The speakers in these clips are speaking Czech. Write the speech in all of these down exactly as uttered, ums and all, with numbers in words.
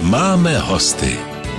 Máme hosty.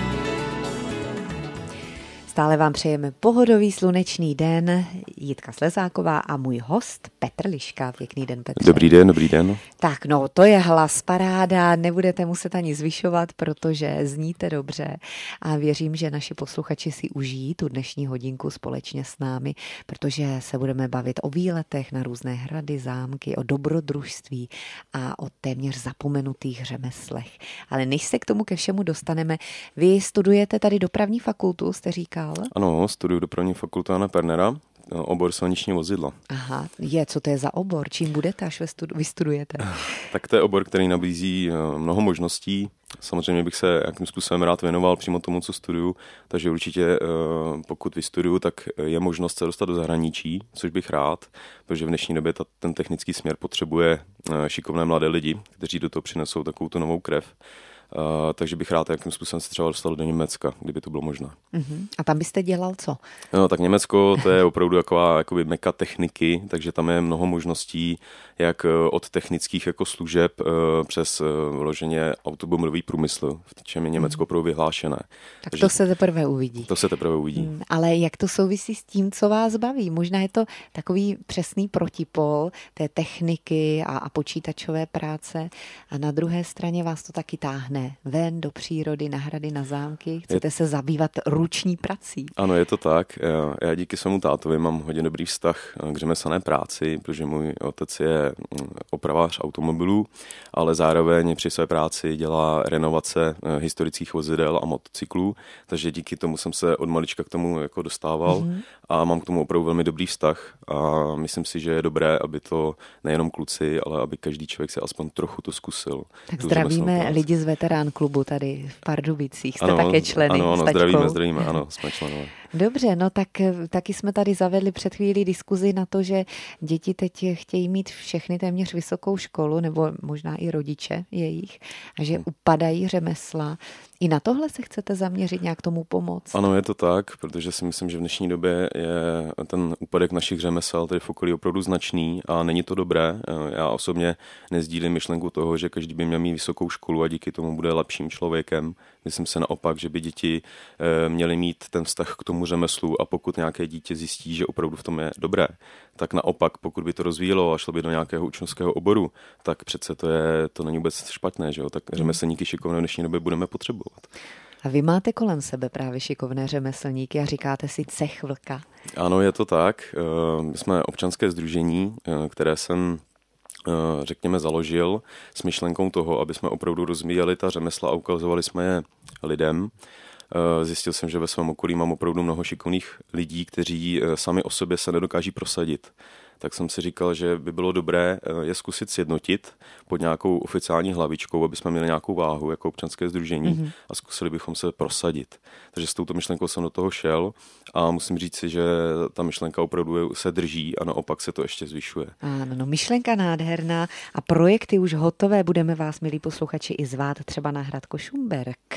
Stále vám přejeme pohodový slunečný den. Jitka Slezáková a můj host Petr Liška. Pěkný den, Petře. Dobrý den, dobrý den. Tak no, to je hlas paráda, nebudete muset ani zvyšovat, protože zníte dobře a věřím, že naši posluchači si užijí tu dnešní hodinku společně s námi, protože se budeme bavit o výletech na různé hrady, zámky, o dobrodružství a o téměř zapomenutých řemeslech. Ale než se k tomu ke všemu dostaneme, vy studujete tady dopravní fakultu, jste říkal? Ano, studuju dopravní fakultu Jana Pernera, obor silniční vozidla. Aha, je, co to je za obor? Čím budete, až vystudujete? Tak to je obor, který nabízí mnoho možností. Samozřejmě bych se jakým způsobem rád věnoval přímo tomu, co studuju, takže určitě pokud vystuduju, tak je možnost se dostat do zahraničí, což bych rád, protože v dnešní době ta, ten technický směr potřebuje šikovné mladé lidi, kteří do toho přinesou takovou tu novou krev. Uh, takže bych rád jakým způsobem se třeba dostal do Německa, kdyby to bylo možné. Uh-huh. A tam byste dělal co? No, tak Německo to je opravdu taková jakoby meka techniky, takže tam je mnoho možností, jak od technických jako služeb uh, přes uh, vloženě automobilový průmysl, v čem je Německo opravdu vyhlášené. Tak takže to se teprve uvidí. To se teprve uvidí. Hmm, ale jak to souvisí s tím, co vás baví? Možná je to takový přesný protipol té techniky a, a počítačové práce a na druhé straně vás to taky táhne ven do přírody, na hrady, na zámky. Chcete je... se zabývat ruční prací. Ano, je to tak. Já, já díky svému tátovi mám hodně dobrý vztah k řemeslné práci, protože můj otec je opravář automobilů, ale zároveň při své práci dělá renovace historických vozidel a motocyklů, takže díky tomu jsem se od malička k tomu jako dostával mm-hmm. a mám k tomu opravdu velmi dobrý vztah a myslím si, že je dobré, aby to nejenom kluci, ale aby každý člověk se aspoň trochu to zkusil. Tak zdravíme lidi z veterán klubu tady v Pardubicích. Jste ano, také členy. Ano, ano, zdravíme, zdravíme, ano, jsme členové. Dobře, no tak taky jsme tady zavedli před chvílí diskuzi na to, že děti teď chtějí mít všechny téměř vysokou školu, nebo možná i rodiče jejich, a že upadají řemesla. I na tohle se chcete zaměřit, nějak tomu pomoct? Ano, je to tak, protože si myslím, že v dnešní době je ten úpadek našich řemesel tady v okolí opravdu značný a není to dobré. Já osobně nezdílím myšlenku toho, že každý by měl mít vysokou školu a díky tomu bude lepším člověkem. Myslím se naopak, že by děti měly mít ten vztah k tomu řemeslu a pokud nějaké dítě zjistí, že opravdu v tom je dobré, tak naopak, pokud by to rozvíjelo a šlo by do nějakého učňovského oboru, tak přece to je to není vůbec špatné, že jo? Tak řemeslníky šikovné v dnešní době budeme potřebovat. A vy máte kolem sebe právě šikovné řemeslníky a říkáte si cech vlka. Ano, je to tak. My jsme občanské sdružení, které jsem řekněme založil s myšlenkou toho, aby jsme opravdu rozvíjeli ta řemesla a ukazovali jsme je lidem. Zjistil jsem, že ve svém okolí mám opravdu mnoho šikovných lidí, kteří sami o sobě se nedokáží prosadit. Tak jsem si říkal, že by bylo dobré je zkusit sjednotit pod nějakou oficiální hlavičkou, aby jsme měli nějakou váhu jako občanské sdružení mm-hmm. a zkusili bychom se prosadit. Takže s touto myšlenkou jsem do toho šel a musím říct si, že ta myšlenka opravdu se drží a naopak se to ještě zvyšuje. Ano, no, myšlenka nádherná a projekty už hotové. Budeme vás, milí posluchači, i zvát třeba na hrad Košumberk.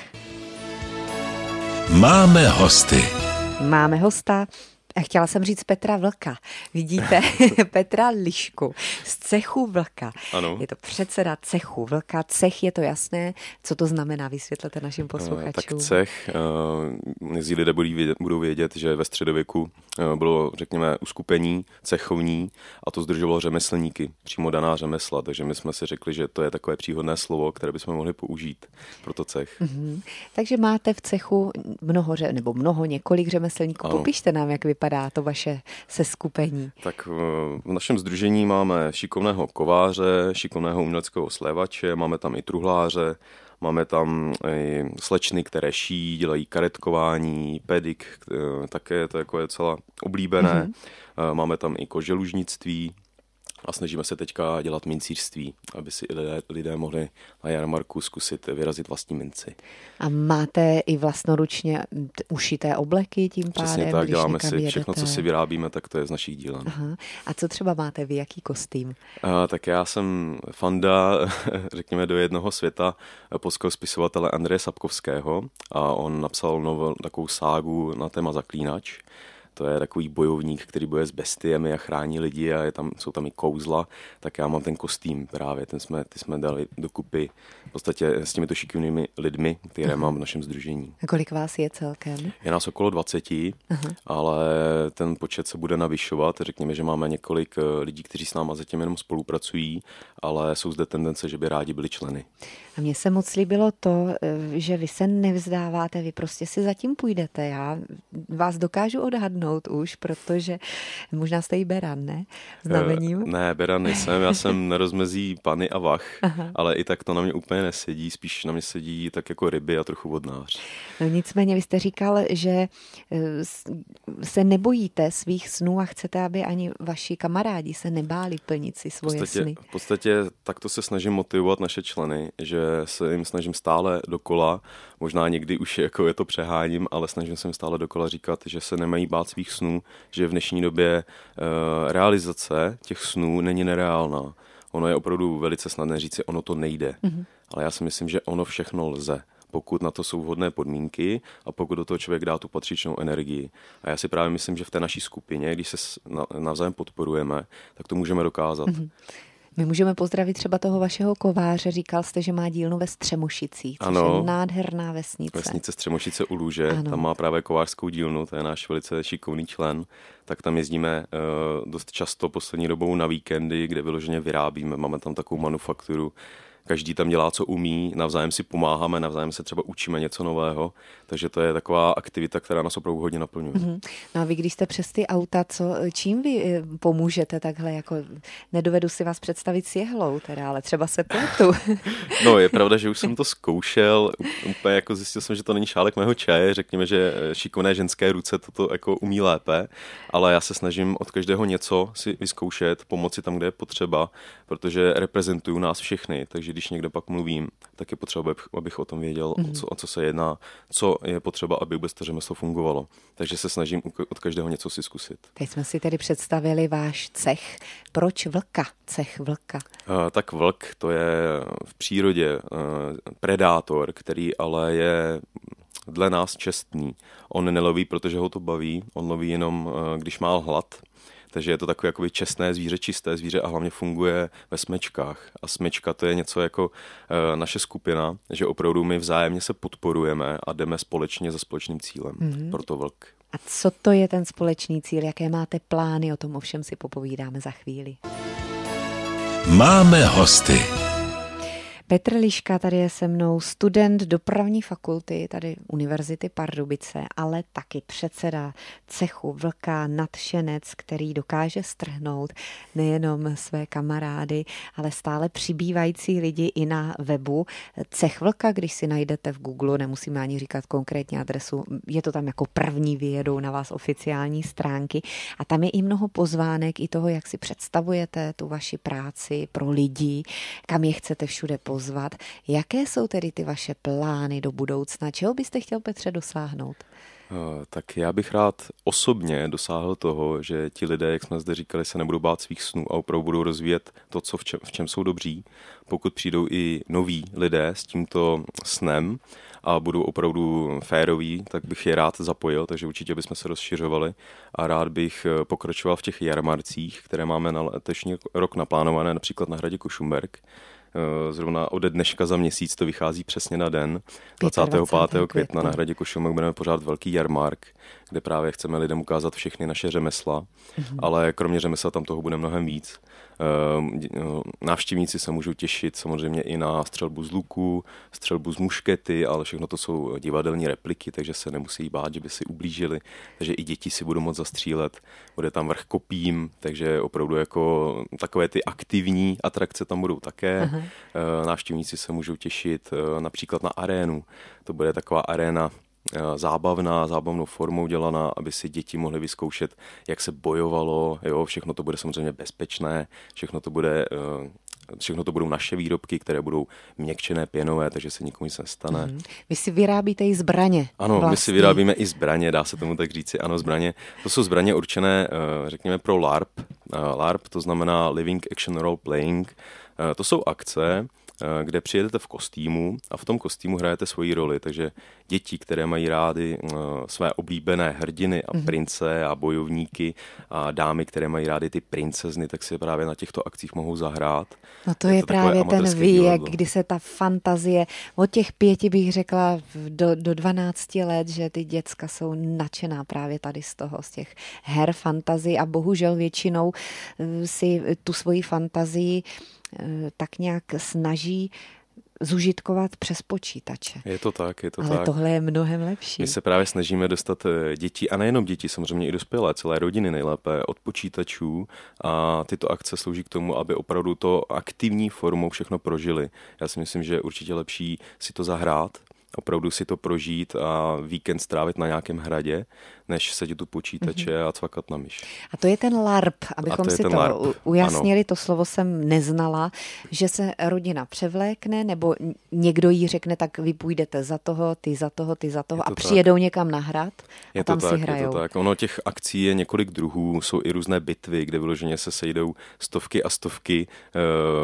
Máme hosty. Máme hosta. Chtěla jsem říct Petra Vlka. Vidíte? Petra Lišku z cechu Vlka. Ano. Je to předseda cechu Vlka. Cech, je to jasné. Co to znamená? Vysvětlete našim posluchačům. Tak cech, dnes lidé budou vědět, že ve středověku bylo, řekněme, uskupení cechovní a to sdružovalo řemeslníky, přímo daná řemesla. Takže my jsme si řekli, že to je takové příhodné slovo, které bychom mohli použít pro to cech. Mm-hmm. Takže máte v cechu mnoho, nebo mnoho, několik řemeslníků. Ano. Popište nám, jak vypadá to vaše seskupení. Tak v našem sdružení máme šikovného kováře, šikovného uměleckého slévače, máme tam i truhláře, máme tam i slečny, které šijí, dělají karetkování, pedik, také to jako je celá oblíbené. Mm-hmm. Máme tam i koželužnictví a snažíme se teďka dělat mincířství, aby si lidé, lidé mohli na jarmarku zkusit vyrazit vlastní minci. A máte i vlastnoručně ušité obleky tím pádem? Přesně tak, děláme si jedete. Všechno, co si vyrábíme, tak to je z našich dílen. Aha. A co třeba máte vy, jaký kostým? A, tak já jsem fanda, řekněme, do jednoho světa polského spisovatele Andreje Sapkovského a on napsal novel, takovou ságu na téma Zaklínač. to je takový bojovník, který bojuje s bestiemi a chrání lidi a je tam, jsou tam i kouzla, tak já mám ten kostým právě, ten jsme, ty jsme dali dokupy v podstatě s těmito šikovnými lidmi, které mám v našem sdružení. A kolik vás je celkem? Je nás okolo dvaceti, Aha. ale ten počet se bude navyšovat. Řekněme, že máme několik lidí, kteří s náma zatím jenom spolupracují, ale jsou zde tendence, že by rádi byli členy. A mně se moc líbilo to, že vy se nevzdáváte, vy prostě si zatím půjdete. Já vás dokážu odhadnout už, protože možná jste i beran, ne? Znamením? Ne, beran nejsem, já jsem na rozmezí pany a vach, Aha. ale i tak to na mě úplně nesedí, spíš na mě sedí tak jako ryby a trochu vodnář. No nicméně vy jste říkal, že se nebojíte svých snů a chcete, aby ani vaši kamarádi se nebáli plnit si svoje v podstatě, sny. V podstatě takto se snažím motivovat naše členy, že se jim snažím stále dokola, možná někdy už jako je to přeháním, ale snažím se jim stále dokola říkat, že se nemají bát svých snů, že v dnešní době uh, realizace těch snů není nereálná. Ono je opravdu velice snadné říci, ono to nejde, mm-hmm. ale já si myslím, že ono všechno lze, pokud na to jsou vhodné podmínky a pokud do toho člověk dá tu patřičnou energii. A já si právě myslím, že v té naší skupině, když se navzájem podporujeme, tak to můžeme dokázat. Mm-hmm. My můžeme pozdravit třeba toho vašeho kováře. Říkal jste, že má dílnu ve Střemošicích, což ano, je nádherná vesnice. Vesnice Střemošice u Lůže, ano. Tam má právě kovářskou dílnu, to je náš velice šikovný člen. Tak tam jezdíme uh, dost často poslední dobou na víkendy, kde vyloženě vyrábíme. Máme tam takovou manufakturu. Každý tam dělá, co umí, navzájem si pomáháme, navzájem se třeba učíme něco nového, takže to je taková aktivita, která nás opravdu hodně naplňuje. Mm-hmm. No a vy, když jste přes ty auta, co, čím vy pomůžete takhle, jako nedovedu si vás představit s jehlou teda, ale třeba se pletu. No je pravda, že už jsem to zkoušel, úplně jako zjistil jsem, že to není šálek mého čaje, řekněme, že šikovné ženské ruce toto jako umí lépe, ale já se snažím od každého něco si vyzkoušet, pomoci tam, kde je potřeba, protože reprezentují nás všechny, takže když někde pak mluvím, tak je potřeba, abych o tom věděl, mm-hmm. o, co, o co se jedná, co je potřeba, aby vůbec to řemeslo fungovalo. Takže se snažím od každého něco si zkusit. Teď jsme si tedy představili váš cech. Proč vlka? Cech vlka? Uh, tak vlk, to je v přírodě uh, predátor, který ale je dle nás čestný. On neloví, protože ho to baví, on loví jenom, uh, když má hlad. Takže je to takové jakoby čestné zvíře, čisté zvíře a hlavně funguje ve smečkách. A smečka to je něco jako e, naše skupina, že opravdu my vzájemně se podporujeme a jdeme společně za společným cílem. Mm-hmm. Proto vlk. A co to je ten společný cíl? Jaké máte plány? O tom ovšem si popovídáme za chvíli. Máme hosty. Petr Liška tady je se mnou, student dopravní fakulty tady Univerzity Pardubice, ale taky předseda cechu Vlka, nadšenec, který dokáže strhnout nejenom své kamarády, ale stále přibývající lidi i na webu. Cech Vlka, když si najdete v Google, nemusíme ani říkat konkrétní adresu, je to tam jako první, vyjedou na vás oficiální stránky a tam je i mnoho pozvánek i toho, jak si představujete tu vaši práci pro lidi, kam je chcete všude pozvat. Jaké jsou tedy ty vaše plány do budoucna? Čeho byste chtěl, Petře, dosáhnout? Tak já bych rád osobně dosáhl toho, že ti lidé, jak jsme zde říkali, se nebudou bát svých snů a opravdu budou rozvíjet to, co v čem, v čem jsou dobří. Pokud přijdou i noví lidé s tímto snem a budou opravdu féroví, tak bych je rád zapojil, takže určitě bychom se rozšiřovali a rád bych pokračoval v těch jarmarcích, které máme na letošní rok naplánované, například na hradě Košumberk. Zrovna ode dneška za měsíc to vychází přesně na den. dvacátého pátého května na hradě Košumberk budeme pořádat velký jarmark, kde právě chceme lidem ukázat všechny naše řemesla, mm-hmm. ale kromě řemesla tam toho bude mnohem víc. Návštěvníci se můžou těšit samozřejmě i na střelbu z luku, střelbu z muškety, ale všechno to jsou divadelní repliky, takže se nemusí bát, že by si ublížili, takže i děti si budou moct zastřílet. Bude tam vrch kopím, takže opravdu jako takové ty aktivní atrakce tam budou také. Aha. Návštěvníci se můžou těšit například na arénu. To bude taková aréna zábavná, zábavnou formou dělaná, aby si děti mohly vyzkoušet, jak se bojovalo, jo, všechno to bude samozřejmě bezpečné, všechno to bude, všechno to budou naše výrobky, které budou měkčené, pěnové, takže se nikomu nic nestane. Mm-hmm. Vy si vyrábíte i zbraně. Ano, vlastně. My si vyrábíme i zbraně, dá se tomu tak říci, ano, zbraně. To jsou zbraně určené, řekněme, pro LARP. LARP, to znamená Living Action Role Playing. To jsou akce, kde přijedete v kostýmu a v tom kostýmu hrajete svoji roli, takže děti, které mají rády své oblíbené hrdiny a prince a bojovníky a dámy, které mají rády ty princezny, tak si právě na těchto akcích mohou zahrát. No to je, je to právě ten věk, kdy se ta fantazie, od těch pěti bych řekla do, do dvanácti let, že ty děcka jsou nadšená právě tady z toho, z těch her fantazie a bohužel většinou si tu svoji fantazii tak nějak snaží zužitkovat přes počítače. Je to tak, je to Ale tak. Ale tohle je mnohem lepší. My se právě snažíme dostat děti, a nejenom děti, samozřejmě i dospělé, celé rodiny nejlépe, od počítačů a tyto akce slouží k tomu, aby opravdu to aktivní formou všechno prožili. Já si myslím, že je určitě lepší si to zahrát, opravdu si to prožít a víkend strávit na nějakém hradě, než sedět u počítače mm-hmm. a cvakat na myš. A to je ten LARP, abychom to si to LARP. ujasnili, ano. To slovo jsem neznala, že se rodina převlékne, nebo někdo jí řekne, tak vy půjdete za toho, ty za toho, ty za toho a přijedou tak. někam na hrad a je tam to si tak, hrajou. Je to tak. Ono těch akcí je několik druhů, jsou i různé bitvy, kde vyloženě se sejdou stovky a stovky e,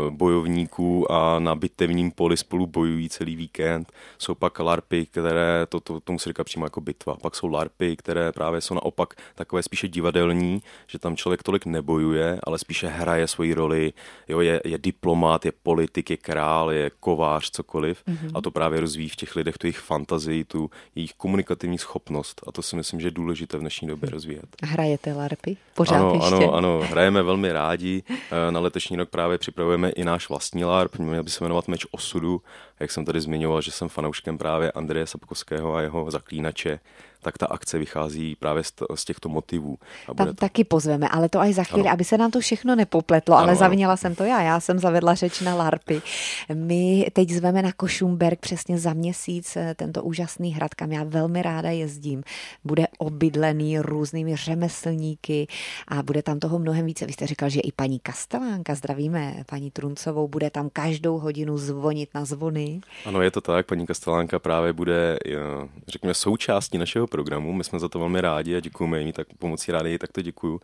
bojovníků a na bitevním poli spolu bojují celý víkend. Jsou pak LARPy, které, to, to, tomu se říká přímo jako bitva. Pak jsou LARPy, které právě jsou naopak takové spíše divadelní, že tam člověk tolik nebojuje, ale spíše hraje svoji roli. Jo, je, je diplomát, je politik, je král, je kovář, cokoliv. Mm-hmm. A to právě rozvíjí v těch lidech tu jejich fantazii, tu jejich komunikativní schopnost. A to si myslím, že je důležité v dnešní době rozvíjet. Hrajete LARPy? Pořád ano, ještě? Ano, ano, hrajeme velmi rádi. Na letošní rok právě připravujeme i náš vlastní LARP, měl by se jmenovat Meč osudu. Jak jsem tady zmiňoval, že jsem fanouškem právě Andreje Sapkovského a jeho Zaklínače, tak ta akce vychází právě z těchto motivů. A Tam to... taky pozveme, ale to až za chvíli, ano. aby se nám to všechno nepopletlo, ano, ale ano. zavinila jsem to já, já jsem zavedla řeč na LARPy. My teď zveme na Košumberk přesně za měsíc tento úžasný hrad, kam já velmi ráda jezdím. Bude obydlený různými řemeslníky a bude tam toho mnohem více. Vy jste říkal, že i paní Kastelánka, zdravíme paní Truncovou, bude tam každou hodinu zvonit na zvony. Ano, je to tak, paní Kastelánka právě bude, řekněme, součástí našeho programu. My jsme za to velmi rádi a děkujeme jí, tak pomocí rádi, tak to děkuju,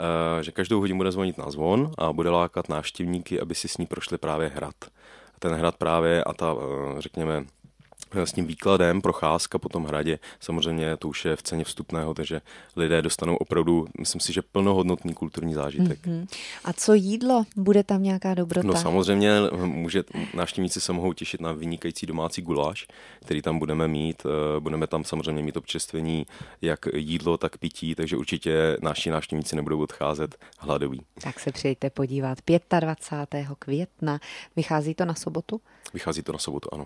že každou hodinu bude zvonit na zvon a bude lákat návštěvníky, aby si s ní prošli právě hrad. Ten hrad právě a ta, řekněme, s tím výkladem, procházka po tom hradě, samozřejmě to už je v ceně vstupného, takže lidé dostanou opravdu, myslím si, že plnohodnotný kulturní zážitek. Mm-hmm. A co jídlo? Bude tam nějaká dobrota? No samozřejmě může, návštěvníci se mohou těšit na vynikající domácí guláš, který tam budeme mít. Budeme tam samozřejmě mít občerstvení jak jídlo, tak pití, takže určitě naši návštěvníci nebudou odcházet hladoví. Tak se přijďte podívat. dvacátého pátého května. Vychází to na sobotu? Vychází to na sobotu, ano.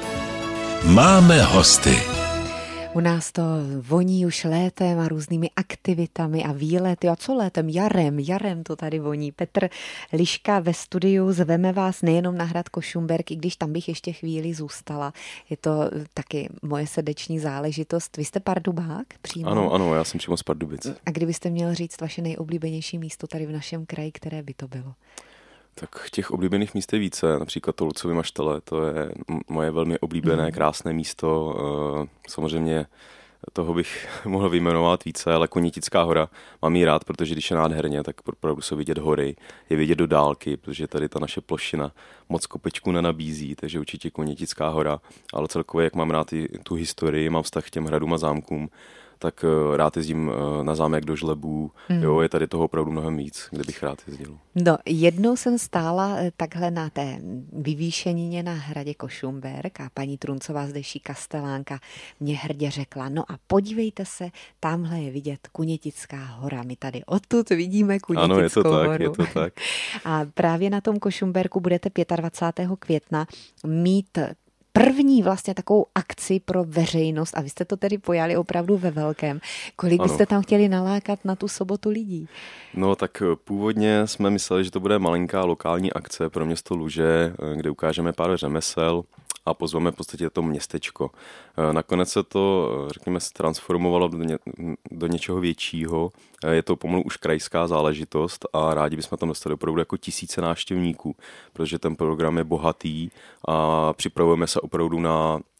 Máme hosty. U nás to voní už létem a různými aktivitami a výlety. A co létem? Jarem, jarem to tady voní. Petr Liška ve studiu, zveme vás nejenom na hrad Košumberk, i když tam bych ještě chvíli zůstala. Je to taky moje srdeční záležitost. Vy jste Pardubák přímo? Ano, ano, já jsem přímo z Pardubic. A kdybyste měl říct vaše nejoblíbenější místo tady v našem kraji, které by to bylo? Tak těch oblíbených míst je více, například to Lucovy Maštale, to je moje velmi oblíbené, krásné místo. Samozřejmě toho bych mohl vyjmenovat více, ale Konětická hora mám jí rád, protože když je nádherně, tak opravdu jsou vidět hory, je vidět do dálky, protože tady ta naše plošina moc kopečků nenabízí, takže určitě Konětická hora, ale celkově, jak mám rád i tu historii, mám vztah k těm hradům a zámkům, tak rád jezdím na zámek do Žlebů. Mm. Jo, je tady toho opravdu mnohem víc, kde bych rád jezdil. No, jednou jsem stála takhle na té vyvýšenině na hradě Košumberk a paní Truncová, zdejší Kastelánka, mě hrdě řekla, no a podívejte se, tamhle je vidět Kunětická hora. My tady odtud vidíme Kunětickou ano, je to tak, horu. Je to tak. A právě na tom Košumberku budete dvacátého pátého května mít první vlastně takovou akci pro veřejnost a vy jste to tedy pojali opravdu ve velkém. Kolik ano. byste tam chtěli nalákat na tu sobotu lidí? No tak původně jsme mysleli, že to bude malinká lokální akce pro město Luže, kde ukážeme pár řemesel a pozveme v podstatě to městečko. Nakonec se to, řekněme, transformovalo do, ně, do něčeho většího. Je to pomalu už krajská záležitost a rádi bychom tam dostali opravdu jako tisíce návštěvníků, protože ten program je bohatý a připravujeme se opravdu na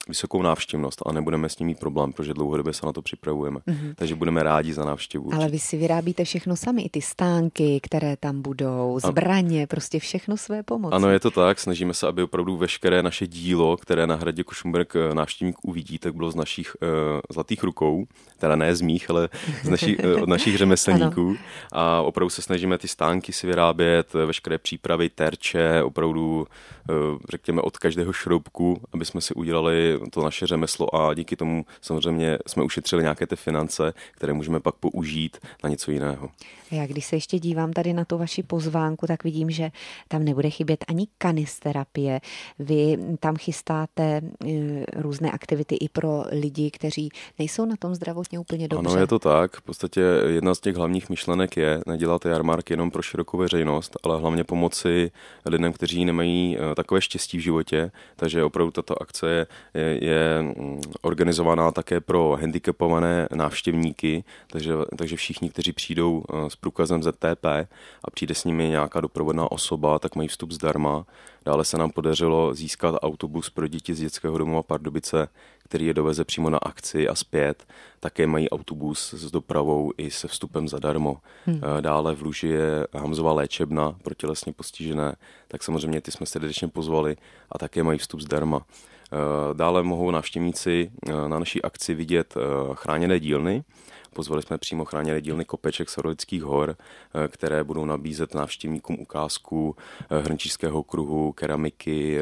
vysokou návštěvnost a nebudeme s tím mít problém, protože dlouhodobě se na to připravujeme. Mm-hmm. Takže budeme rádi za návštěvu. Ale vy si vyrábíte všechno sami, i ty stánky, které tam budou, zbraně, prostě všechno své pomoci. Ano, je to tak. Snažíme se, aby opravdu veškeré naše dílo, které na hradě Kušumberk návštěvník uvidí, tak bylo z našich uh, zlatých rukou, teda ne z mých, ale z našich, uh, od našich řemeslníků. A opravdu se snažíme ty stánky si vyrábět, veškeré přípravy, terče, opravdu uh, řekněme od každého šroubku, aby jsme si udělali to naše řemeslo a díky tomu samozřejmě jsme ušetřili nějaké ty finance, které můžeme pak použít na něco jiného. Já když se ještě dívám tady na tu vaši pozvánku, tak vidím, že tam nebude chybět ani kanisterapie. Vy tam chystáte různé aktivity i pro lidi, kteří nejsou na tom zdravotně úplně dobře. Ano, je to tak. V podstatě jedna z těch hlavních myšlenek je nedělat jarmark jenom pro širokou veřejnost, ale hlavně pomoci lidem, kteří nemají takové štěstí v životě. Takže opravdu tato akce je, je, je organizovaná také pro handicapované návštěvníky, takže, takže všichni, kteří přijdou s průkazem Z T P a přijde s nimi nějaká doprovodná osoba, tak mají vstup zdarma. Dále se nám podařilo získat autobus pro děti z dětského domova Pardubice, který je doveze přímo na akci a zpět. Také mají autobus s dopravou i se vstupem zadarmo. Hmm. Dále v Luži je Hamzová léčebna pro tělesně postižené, tak samozřejmě ty jsme srdečně pozvali a také mají vstup zdarma. Dále mohou návštěvníci na naší akci vidět chráněné dílny. Pozvali jsme přímo chráněné dílny Kopeček z Orlických hor, které budou nabízet návštěvníkům ukázku hrnčířského kruhu, keramiky,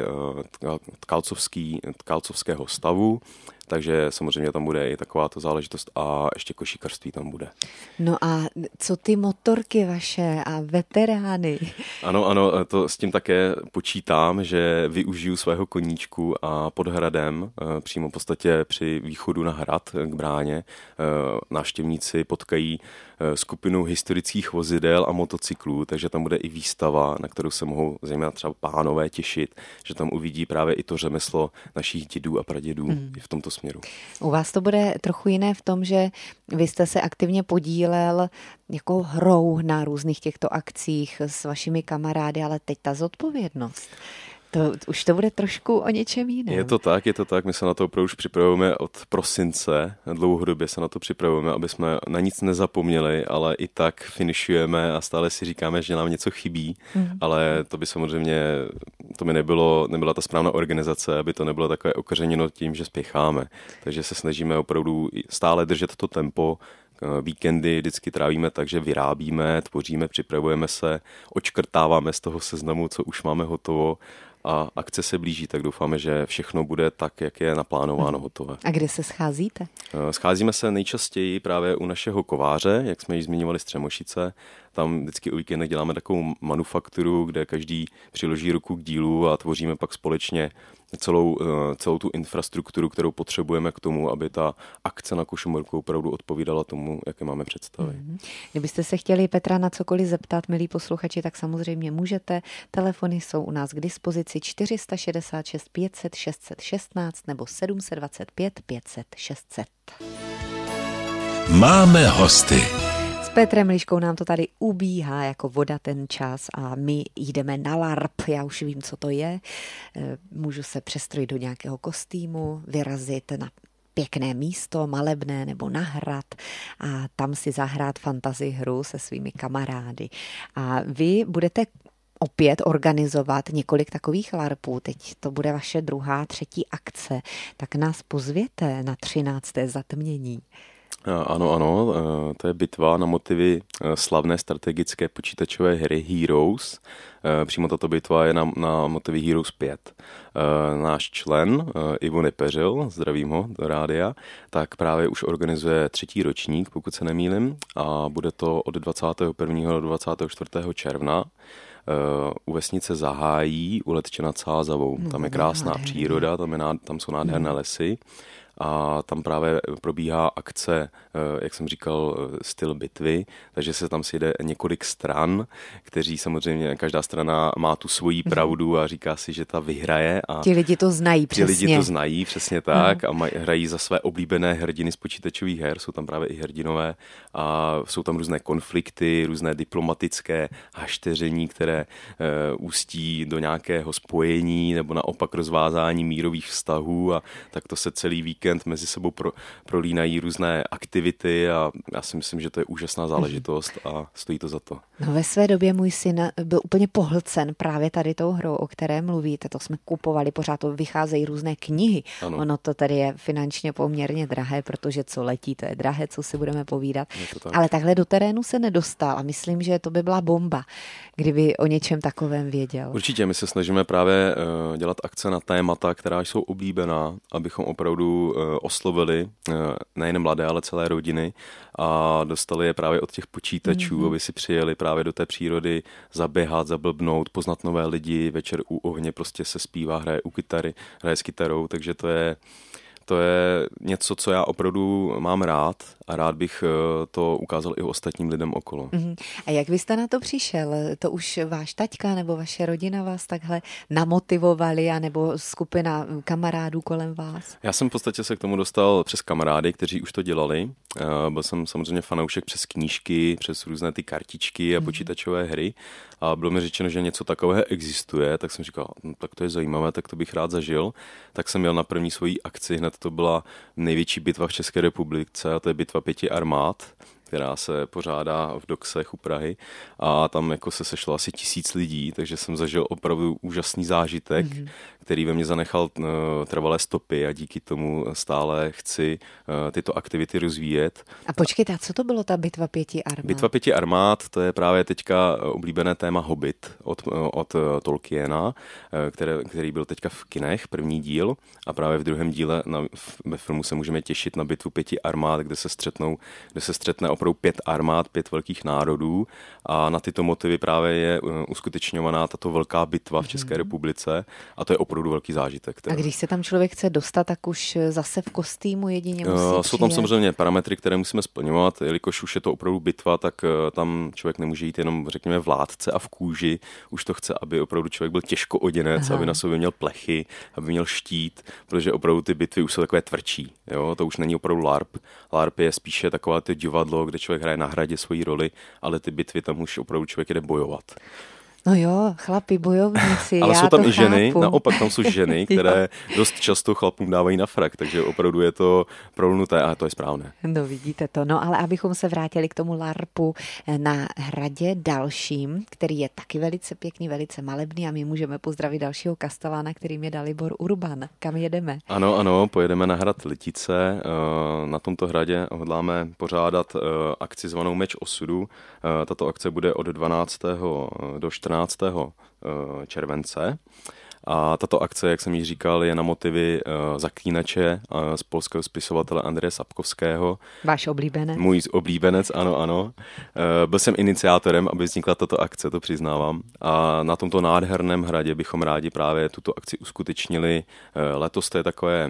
tkalcovský, tkalcovského stavu. Takže samozřejmě tam bude i takováto záležitost a ještě košíkařství tam bude. No a co ty motorky vaše a veterány? Ano, ano, to s tím také počítám, že využiju svého koníčku a pod hradem, přímo v podstatě při východu na hrad k bráně, návštěvníci potkají skupinu historických vozidel a motocyklů, takže tam bude i výstava, na kterou se mohou zejména třeba pánové těšit, že tam uvidí právě i to řemeslo našich dědů a pradědů hmm. v tomto směru. U vás to bude trochu jiné v tom, že vy jste se aktivně podílel jako hrou na různých těchto akcích s vašimi kamarády, ale teď ta zodpovědnost. To, už to bude trošku o něčem jiném. Je to tak, je to tak. My se na to opravdu už připravujeme od prosince. Dlouhodobě se na to připravujeme, aby jsme na nic nezapomněli, ale i tak finišujeme a stále si říkáme, že nám něco chybí. Mm. Ale to by samozřejmě, to by nebylo, nebyla ta správná organizace, aby to nebylo takové okořeněno tím, že spěcháme. Takže se snažíme opravdu stále držet to tempo. Víkendy vždycky trávíme tak, že vyrábíme, tvoříme, připravujeme se, odškrtáváme z toho seznamu, co už máme hotovo a akce se blíží, tak doufáme, že všechno bude tak, jak je naplánováno, hotové. A kde se scházíte? Scházíme se nejčastěji právě u našeho kováře, jak jsme již zmiňovali, Střemošice. Tam vždycky o víkendech děláme takovou manufakturu, kde každý přiloží ruku k dílu a tvoříme pak společně celou, celou tu infrastrukturu, kterou potřebujeme k tomu, aby ta akce na Kušumberku opravdu odpovídala tomu, jaké máme představy. Mm-hmm. Kdybyste se chtěli Petra na cokoliv zeptat, milí posluchači, tak samozřejmě můžete. Telefony jsou u nás k dispozici čtyři šest šest pět set šest set šestnáct nebo sedm set dvacet pět pět set šest set. Máme hosty. S Petrem Liškou nám to tady ubíhá jako voda ten čas a my jdeme na LARP. Já už vím, co to je. Můžu se přestrojit do nějakého kostýmu, vyrazit na pěkné místo, malebné nebo na hrad a tam si zahrát fantazii hru se svými kamarády. A vy budete opět organizovat několik takových larpů. Teď to bude vaše druhá, třetí akce. Tak nás pozvěte na třinácté zatmění. Ano, ano, to je bitva na motivy slavné strategické počítačové hry Heroes. Přímo tato bitva je na, na motivy Heroes pět. Náš člen Ivo Nepeřil, zdravím ho do rádia, tak právě už organizuje třetí ročník, pokud se nemýlim, a bude to od dvacátého prvního do dvacátého čtvrtého června. U vesnice Zahájí u Letče nad Sázavou. Tam je krásná příroda, tam, je nád, tam jsou nádherné lesy. a tam právě probíhá akce, jak jsem říkal, styl bitvy, takže se tam sjede několik stran, kteří samozřejmě, každá strana má tu svoji pravdu a říká si, že ta vyhraje. A ti lidi to znají přesně. Ti lidi to znají přesně tak a maj, hrají za své oblíbené hrdiny z počítačových her, jsou tam právě i hrdinové a jsou tam různé konflikty, různé diplomatické hašteření, které e, ústí do nějakého spojení nebo naopak rozvázání mírových vztahů a tak to se celý víkend mezi sebou pro, prolínají různé aktivity a já si myslím, že to je úžasná záležitost a stojí to za to. No ve své době můj syn byl úplně pohlcen právě tady tou hrou, o které mluvíte, to jsme kupovali, pořád to vycházejí různé knihy. Ano. Ono to tady je finančně poměrně drahé, protože co letí, to je drahé, co si budeme povídat. Tak. Ale takhle do terénu se nedostal a myslím, že to by byla bomba, kdyby o něčem takovém věděl. Určitě, my se snažíme právě uh, dělat akce na témata, která jsou oblíbená, abychom opravdu uh, oslovili uh, nejen mladé, ale celé rodiny a dostali je právě od těch počítačů, mm-hmm. aby si přijeli právě do té přírody zaběhat, zablbnout, poznat nové lidi, večer u ohně prostě se zpívá, hraje u kytary, hraje s kytarou, takže to je To je něco, co já opravdu mám rád a rád bych to ukázal i ostatním lidem okolo. Uh-huh. A jak vy jste na to přišel? To už váš taťka nebo vaše rodina vás takhle namotivovali anebo skupina kamarádů kolem vás? Já jsem v podstatě se k tomu dostal přes kamarády, kteří už to dělali. Byl jsem samozřejmě fanoušek přes knížky, přes různé ty kartičky a uh-huh. počítačové hry a bylo mi řečeno, že něco takového existuje, tak jsem říkal, no, tak to je zajímavé, tak to bych rád zažil. Tak jsem jel na první svoji akci, hned to byla největší bitva v České republice a to je bitva pěti armád, která se pořádá v Doksech u Prahy a tam jako se sešlo asi tisíc lidí, takže jsem zažil opravdu úžasný zážitek, mm-hmm. který ve mně zanechal uh, trvalé stopy a díky tomu stále chci uh, tyto aktivity rozvíjet. A počkejte, a co to bylo ta bitva pěti armád? Bitva pěti armád, to je právě teďka oblíbené téma Hobbit od, od Tolkiena, které, který byl teďka v kinech, první díl a právě v druhém díle na, ve filmu se můžeme těšit na bitvu pěti armád, kde se střetnou, kde se střetne opravdu pět armád, pět velkých národů a na tyto motivy právě je uskutečňovaná tato velká bitva v České republice a to je opravdu velký zážitek. Teda. A když se tam člověk chce dostat, tak už zase v kostýmu jedině musí uh, Jsou tam samozřejmě parametry, které musíme splňovat, jelikož už je to opravdu bitva, tak uh, tam člověk nemůže jít jenom, řekněme, v látce a v kůži, už to chce, aby opravdu člověk byl těžko oděnec, Aha. aby na sobě měl plechy, aby měl štít, protože opravdu ty bitvy už jsou takové tvrdší, jo? To už není opravdu LARP. LARP je spíše takové to divadlo, kde člověk hraje na hradě svoji roli, ale ty bitvy tam už opravdu člověk jde bojovat. No jo, chlapi, bojovníci, ale já jsou tam to i ženy, chápu. naopak tam jsou ženy, které dost často chlapům dávají na frak, takže opravdu je to prolnuté a to je správné. No vidíte to, no ale abychom se vrátili k tomu LARPu na hradě dalším, který je taky velice pěkný, velice malebný a my můžeme pozdravit dalšího kastelána, kterým je Dalibor Urban. Kam jedeme? Ano, ano, pojedeme na hrad Litice. Na tomto hradě hodláme pořádat akci zvanou Meč osudu. Tato akce bude od dvanáctého do čtrnáctého července. A tato akce, jak jsem již říkal, je na motivy uh, Zaklínače uh, z polského spisovatele Andreje Sapkovského. Váš oblíbenec? Můj oblíbenec, ano, ano. Uh, byl jsem iniciátorem, aby vznikla tato akce, to přiznávám. A na tomto nádherném hradě bychom rádi právě tuto akci uskutečnili. Uh, letos to je takové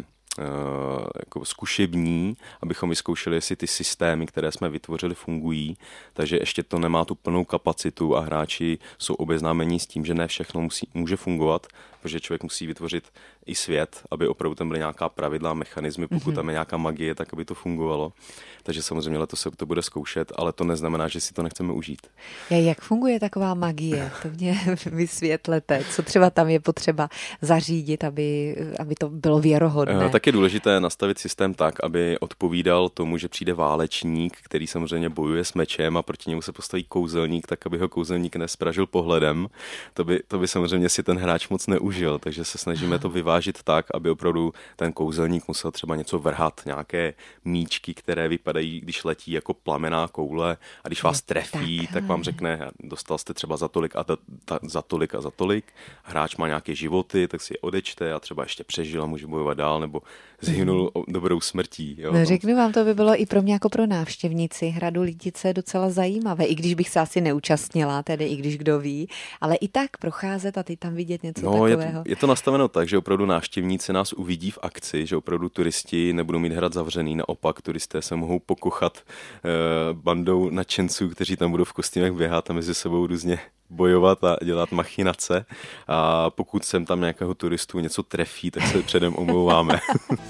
jako zkušební, abychom vyzkoušeli, jestli ty systémy, které jsme vytvořili, fungují, takže ještě to nemá tu plnou kapacitu a hráči jsou obeznámeni s tím, že ne všechno musí, může fungovat, protože člověk musí vytvořit i svět, aby opravdu tam byly nějaká pravidla, mechanismy, pokud mm-hmm. tam je nějaká magie, tak aby to fungovalo. Takže samozřejmě letos se to bude zkoušet, ale to neznamená, že si to nechceme užít. Jak funguje taková magie? To mě vysvětlete. Co třeba tam je potřeba zařídit, aby, aby to bylo věrohodné? Tak je důležité nastavit systém tak, aby odpovídal tomu, že přijde válečník, který samozřejmě bojuje s mečem a proti němu se postaví kouzelník, tak aby ho kouzelník nespražil pohledem. To by, to by samozřejmě si ten hráč moc neužil, takže se snažíme to vyvážit tak, aby opravdu ten kouzelník musel třeba něco vrhat, nějaké míčky, které vypadají, když letí jako plamená koule a když vás trefí, tak, tak vám řekne, dostal jste třeba za tolik a ta, ta, za tolik a za tolik. Hráč má nějaké životy, tak si je odečte a třeba ještě přežil a může bojovat dál, nebo zhynul mm. dobrou smrtí. Jo. No, řeknu vám, to by bylo i pro mě jako pro návštěvnici hradu Litice docela zajímavé, i když bych se asi neúčastnila, tedy i když kdo ví, ale i tak procházet a ty tam vidět něco no, takového. Je takového. Je, je to nastaveno tak, že opravdu návštěvníci nás uvidí v akci, že opravdu turisti nebudou mít hrad zavřený, naopak turisté se mohou pokochat eh, bandou nadšenců, kteří tam budou v kostýmech běhat a mezi sebou různě bojovat a dělat machinace. A pokud sem tam nějakého turistu něco trefí, tak se předem omlouváme.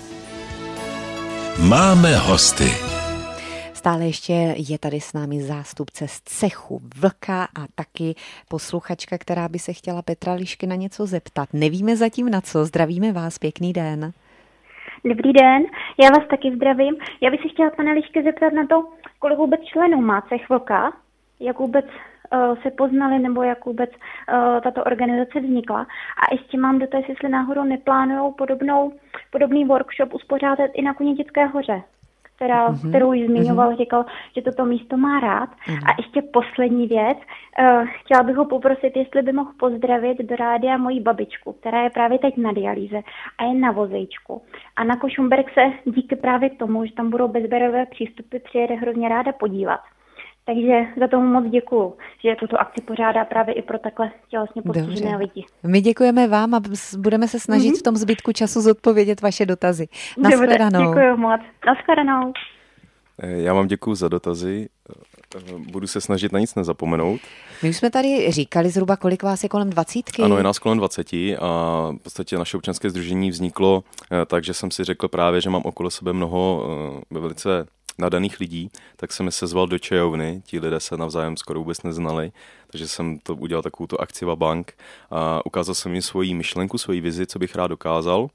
Máme hosty. Stále ještě je tady s námi zástupce z cechu Vlka a taky posluchačka, která by se chtěla Petra Lišky na něco zeptat. Nevíme zatím na co. Zdravíme vás, pěkný den. Dobrý den, já vás taky zdravím. Já bych se chtěla, pane Lišky, zeptat na to, kolik vůbec členů má cech Vlka, jak vůbec uh, se poznali, nebo jak vůbec uh, tato organizace vznikla. A ještě mám dotaz, jestli náhodou neplánujou podobnou, podobný workshop uspořádat i na Konětické hoře, která, mm-hmm. kterou ji zmiňoval, mm-hmm. říkal, že toto místo má rád. Mm-hmm. A ještě poslední věc, uh, chtěla bych ho poprosit, jestli by mohl pozdravit do rádia moji babičku, která je právě teď na dialýze a je na vozejčku. A na Košumberk se díky právě tomu, že tam budou bezberové přístupy, přijede hrozně ráda podívat. Takže za tomu moc děkuju, že tuto akci pořádá právě i pro takhle tělesně postižené lidi. My děkujeme vám a budeme se snažit mm-hmm. v tom zbytku času zodpovědět vaše dotazy. Naschledanou. Děkuju moc. Naschledanou. Já vám děkuju za dotazy. Budu se snažit na nic nezapomenout. My už jsme tady říkali zhruba, kolik vás je kolem dvacítky. Ano, je nás kolem dvaceti a v podstatě naše občanské sdružení vzniklo tak, že jsem si řekl právě, že mám okolo sebe mnoho velice nadaných lidí, tak jsem je sezval do čajovny, ti lidé se navzájem skoro vůbec neznali, takže jsem to udělal takovou tu akci Vabank a ukázal jsem jim svoji myšlenku, svoji vizi, co bych rád dokázal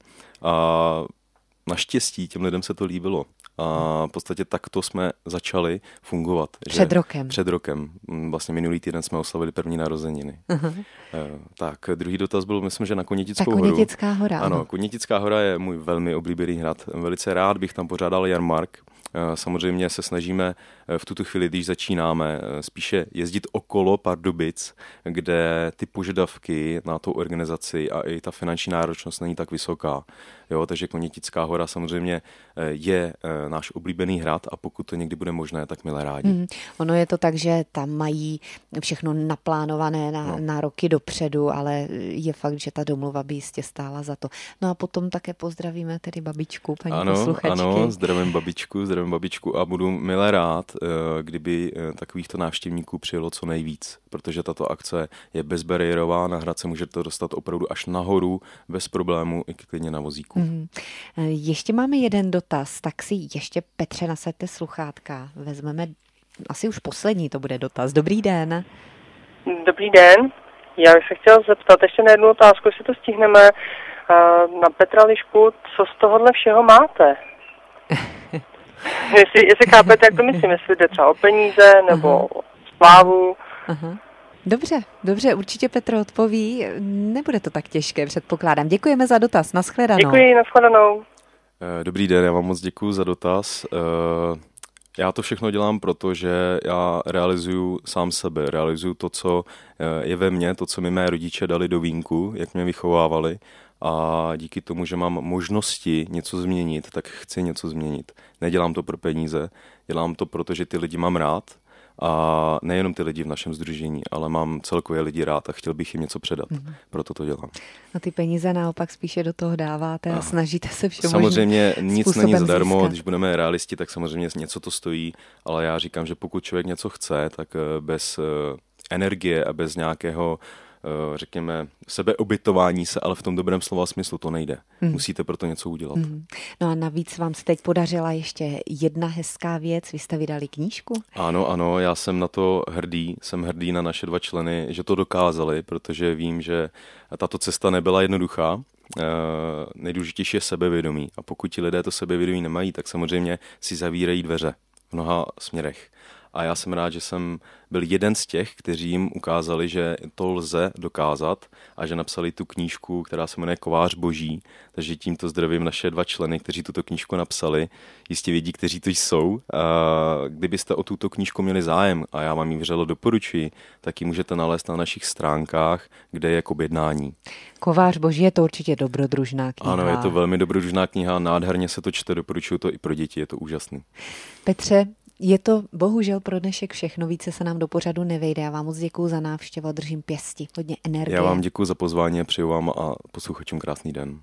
a naštěstí těm lidem se to líbilo. A v podstatě takto jsme začali fungovat. Před že rokem. Před rokem. Vlastně minulý týden jsme oslavili první narozeniny. Uh-huh. Tak, druhý dotaz byl, myslím, že na Konětickou horu. Konětická hora. Ano, ano, Konětická hora je můj velmi oblíbený hrad. Velice rád bych tam pořádal jarmark. Samozřejmě se snažíme v tuto chvíli, když začínáme, spíše jezdit okolo Pardubic, kde ty požadavky na tu organizaci a i ta finanční náročnost není tak vysoká. Jo, takže Konětická hora samozřejmě je náš oblíbený hrad a pokud to někdy bude možné, tak milé rádi. Hmm. Ono je to tak, že tam mají všechno naplánované na, no. na roky dopředu, ale je fakt, že ta domluva by jistě stála za to. No a potom také pozdravíme tedy babičku, paní ano, posluchačky. Ano, zdravím babičku, zdravím babičku a budu milé rád, kdyby takovýchto návštěvníků přijelo co nejvíc, protože tato akce je bezbariérová, na hrad se můžete dostat opravdu až nahoru, bez problému i klidně na vozíku. Mm. Ještě máme jeden dotaz, tak si ještě Petře nasaďte sluchátka. Vezmeme asi už poslední, to bude dotaz. Dobrý den. Dobrý den. Já bych se chtěla zeptat ještě na jednu otázku, jestli to stihneme na Petra Lišku, co z tohohle všeho máte? jestli, jestli chápete, jak to myslím, jestli jde třeba o peníze nebo Aha. o slávu. Aha. Dobře, dobře, určitě Petr odpoví. Nebude to tak těžké, předpokládám. Děkujeme za dotaz, naschledanou. Děkuji, naschledanou. Dobrý den, já vám moc děkuji za dotaz. Já to všechno dělám, protože já realizuju sám sebe, realizuju to, co je ve mně, to, co mi mé rodiče dali do vínku, jak mě vychovávali. A díky tomu, že mám možnosti něco změnit, tak chci něco změnit. Nedělám to pro peníze, dělám to, protože ty lidi mám rád. A nejenom ty lidi v našem sdružení, ale mám celkově lidi rád a chtěl bych jim něco předat. Mm. Proto to dělám. No ty peníze naopak spíše do toho dáváte a, a snažíte se všem samozřejmě nic není zadarmo, získat. Když budeme realisti, tak samozřejmě něco to stojí, ale já říkám, že pokud člověk něco chce, tak bez energie a bez nějakého řekněme, sebeobětování se, ale v tom dobrém slova smyslu to nejde. Hmm. Musíte proto něco udělat. Hmm. No a navíc vám se teď podařila ještě jedna hezká věc. Vy jste vydali knížku? Ano, ano, já jsem na to hrdý. Jsem hrdý na naše dva členy, že to dokázali, protože vím, že tato cesta nebyla jednoduchá. Uh, nejdůležitější je sebevědomí. A pokud ti lidé to sebevědomí nemají, tak samozřejmě si zavírají dveře v mnoha směrech. A já jsem rád, že jsem byl jeden z těch, kteří jim ukázali, že to lze dokázat a že napsali tu knížku, která se jmenuje Kovář boží. Takže tímto zdravím naše dva členy, kteří tuto knížku napsali. Jistě vědí, kteří to jsou. A kdybyste o tuto knížku měli zájem a já vám ji vřele doporučuji, tak ji můžete nalézt na našich stránkách, kde je k objednání. Kovář boží je to určitě dobrodružná kniha. Ano, je to velmi dobrodružná kniha, nádherně se to čte, doporučuji to i pro děti, je to úžasný. Petře, Je to bohužel pro dnešek všechno, více se nám do pořadu nevejde. Já vám moc děkuju za návštěvu a držím pěsti, hodně energie. Já vám děkuju za pozvání a přeju vám a posluchačům krásný den.